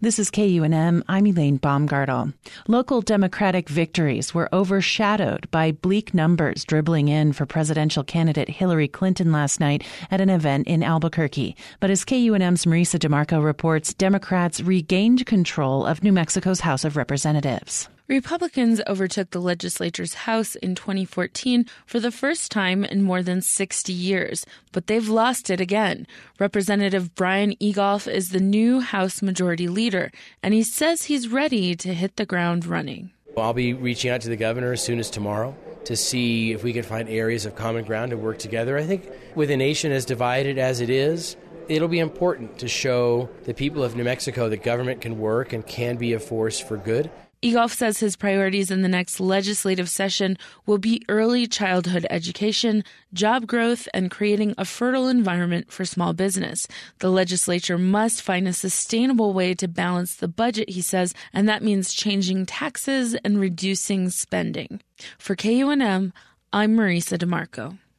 This is KUNM. I'm Elaine Baumgartel. Local Democratic victories were overshadowed by bleak numbers dribbling in for presidential candidate Hillary Clinton last night at an event in Albuquerque. But as KUNM's Marisa DeMarco reports, Democrats regained control of New Mexico's House of Representatives. Republicans overtook the legislature's House in 2014 for the first time in more than 60 years, but they've lost it again. Representative Brian Egolf is the new House Majority Leader, and he says he's ready to hit the ground running. I'll be reaching out to the governor as soon as tomorrow to see if we can find areas of common ground to work together. I think with a nation as divided as it is, it'll be important to show the people of New Mexico that government can work and can be a force for good. Egolf says his priorities in the next legislative session will be early childhood education, job growth, and creating a fertile environment for small business. The legislature must find a sustainable way to balance the budget, he says, and that means changing taxes and reducing spending. For KUNM, I'm Marisa DeMarco.